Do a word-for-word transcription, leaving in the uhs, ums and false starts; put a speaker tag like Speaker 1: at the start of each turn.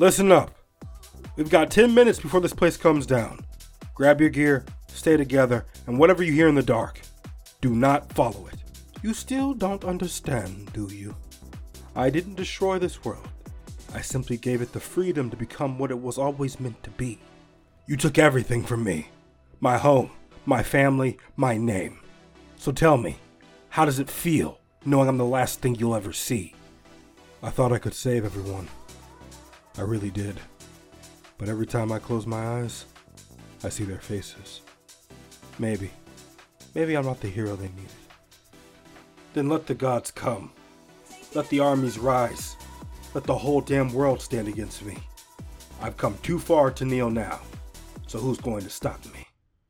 Speaker 1: Listen up. We've got ten minutes before this place comes down. Grab your gear, stay together, and whatever you hear in the dark, do not follow it. You still don't understand, do you? I didn't destroy this world. I simply gave it the freedom to become what it was always meant to be. You took everything from me. My home, my family, my name. So tell me, how does it feel knowing I'm the last thing you'll ever see? I thought I could save everyone. I really did. But every time I close my eyes, I see their faces. Maybe. Maybe I'm not the hero they needed. Then let the gods come. Let the armies rise. Let the whole damn world stand against me. I've come too far to kneel now. So who's going to stop me?